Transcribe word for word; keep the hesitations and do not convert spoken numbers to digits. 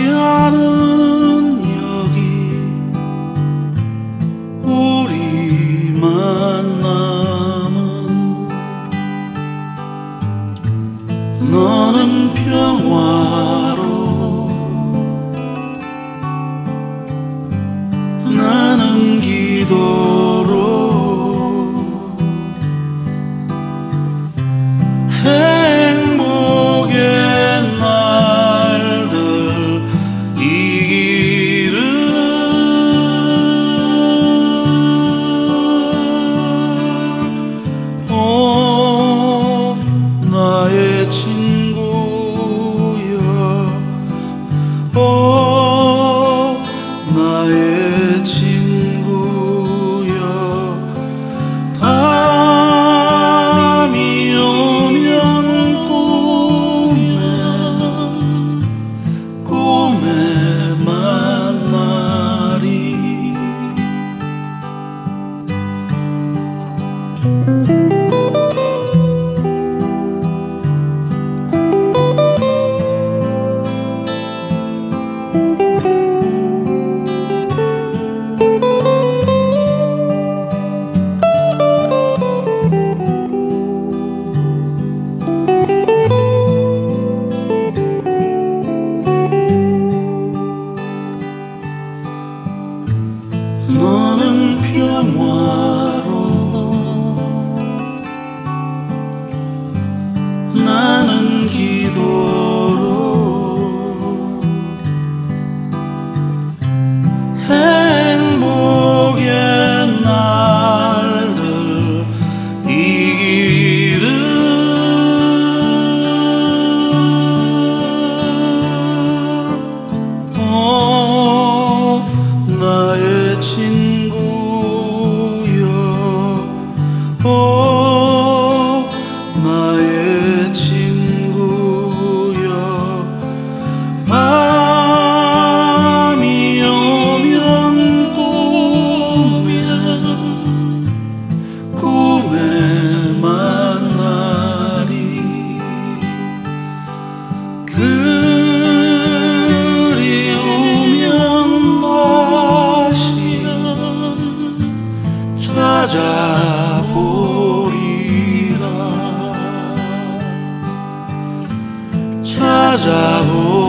그녀는 여기 우리만 남은 너는 평화로 나는 기도로 행복의 날들 이 길을 오 나의 친구여 오 나의 친구여 밤이 오면 꿈에 꿈에 만나리 너는 평화로 나는 기도로 행복의 날들 이 길을 오 나의 친구여 오 나의 친구여 밤이 오면 꿈에 꿈에 만나리 그리우면 다시 찾아보리라 찾아보리라